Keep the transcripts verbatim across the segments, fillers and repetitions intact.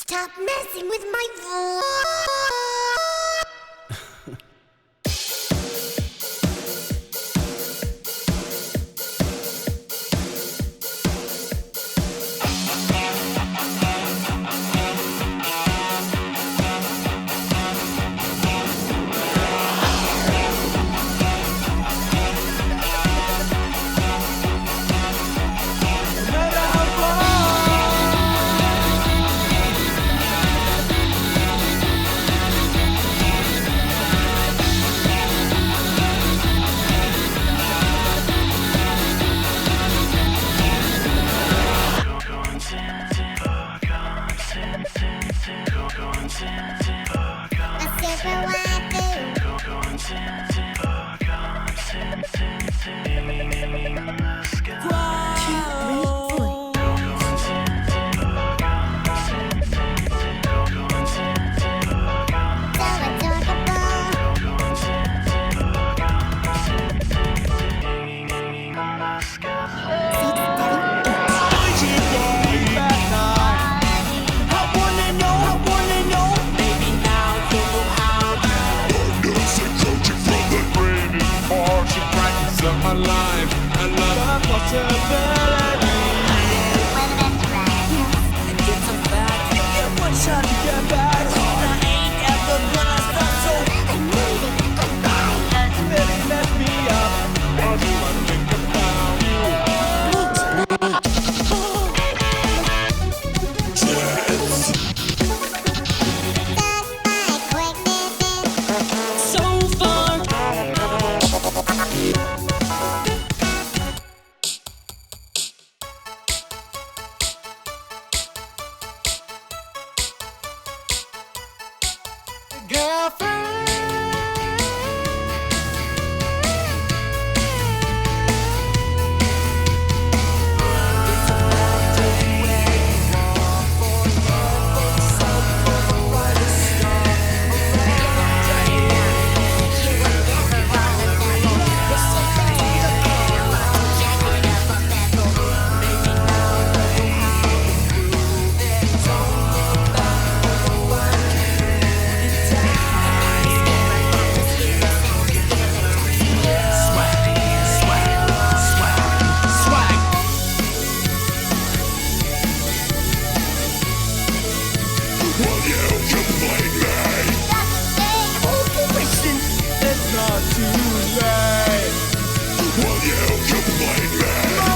Stop messing with my voice. My life, I love the possibility. It's a fact. You get one shot to get back. I ain't ever gonna stop, so I need it goodbye. Really mess me up. Why do I think about you? So far. Girlfriend,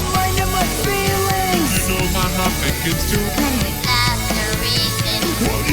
it's too That's the reason.